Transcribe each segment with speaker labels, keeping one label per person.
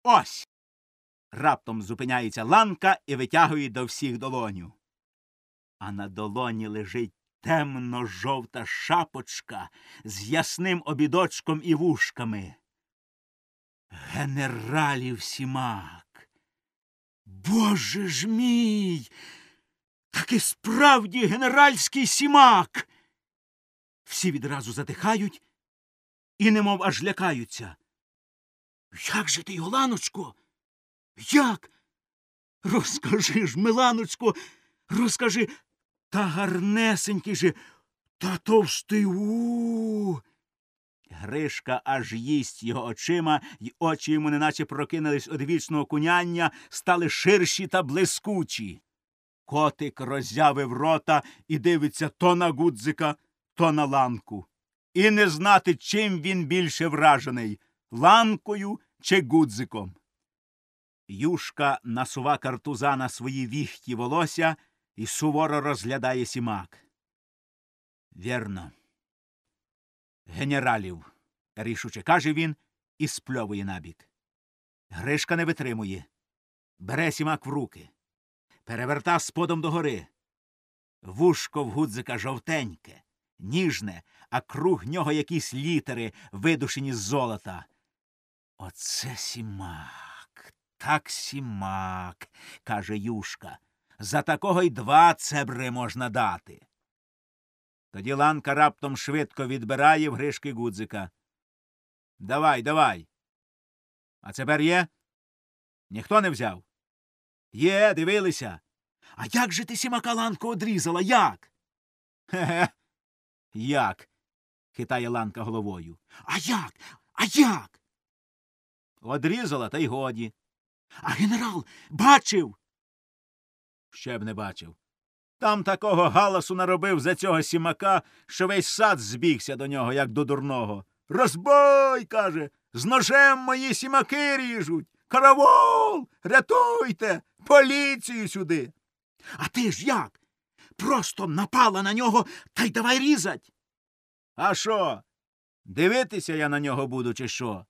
Speaker 1: Ось! Раптом зупиняється Ланка і витягує до всіх долоню. А на долоні лежить темно-жовта шапочка з ясним обідочком і вушками. Генералів сімак. Боже ж мій! Таки справді генеральський сімак! Всі відразу затихають і немов аж лякаються. Як же ти, Йоланочко? Як? Розкажи ж, Миланочко, розкажи. Та гарнесенький же, та товстий Гришка аж їсть його очима, й очі йому неначе прокинулись од вічного куняння, стали ширші та блискучі. Котик роззявив рота і дивиться то на Гудзика, то на Ланку. І не знати, чим він більше вражений – Ланкою чи Гудзиком. Юшка насува картуза на свої віхті волосся і суворо розглядає сімак. Вірно. Генералів, рішуче каже він і спльовує набік. Гришка не витримує. Бере сімак в руки. Переверта сподом догори. Вушко в Гудзика жовтеньке, ніжне, а круг нього якісь літери, видушені з золота. Оце сімак, так сімак, каже Юшка. За такого й 2 цебри можна дати. Тоді Ланка раптом швидко відбирає в Гришки Гудзика. Давай, давай. А цебер є? Ніхто не взяв? Є, дивилися. А як же ти сімака, Ланко, одрізала? Як? Хе-хе. Як? Хитає Ланка головою. А як? А як? Одрізала, та й годі. А генерал бачив? Ще б не бачив. Там такого галасу наробив за цього сімака, що весь сад збігся до нього, як до дурного. Розбой, каже, з ножем мої сімаки ріжуть. Каравол! Рятуйте! Поліцію сюди! А ти ж як? Просто напала на нього та й давай різать. А що? Дивитися я на нього буду, чи що?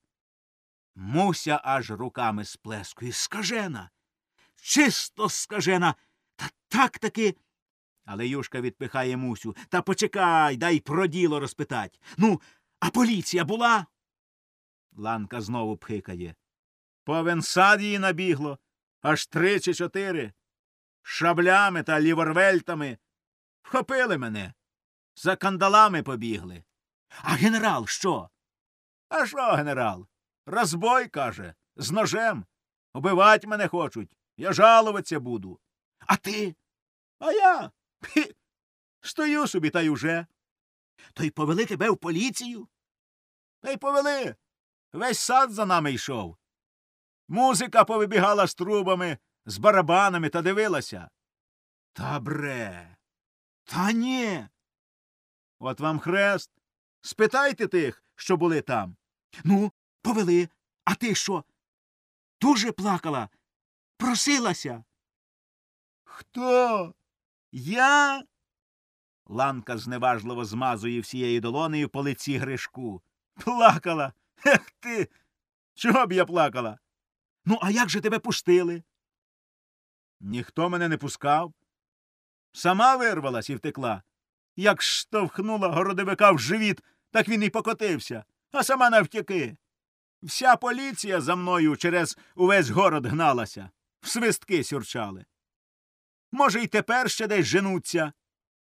Speaker 1: Муся аж руками сплескує. Скажена! Чисто скажена! Та так-таки... Але Юшка відпихає Мусю. Та почекай, дай про діло розпитать. Ну, а поліція була? Ланка знову пхикає. Повен сад її набігло. Аж 3 чи 4. Шаблями та ліворвельтами. Вхопили мене. За кандалами побігли. А генерал що? А що генерал? Розбой, каже, з ножем. Убивать мене хочуть. Я жалуватися буду. А ти? А я? Хі, стою собі, та й уже. То й повели тебе в поліцію? Та й повели. Весь сад за нами йшов. Музика повибігала з трубами, з барабанами та дивилася. Та бре. Та ні. От вам хрест. Спитайте тих, що були там. Ну, повели. А ти що? Дуже плакала? Просилася? Хто? Я? Ланка зневажливо змазує всією долонею по лиці Гришку. Плакала? Ех ти! Чого б я плакала? Ну, а як же тебе пустили? Ніхто мене не пускав. Сама вирвалась і втекла. Як штовхнула городовика в живіт, так він і покотився, а сама навтяки. Вся поліція за мною через увесь город гналася, в свистки сюрчали. Може, й тепер ще десь женуться.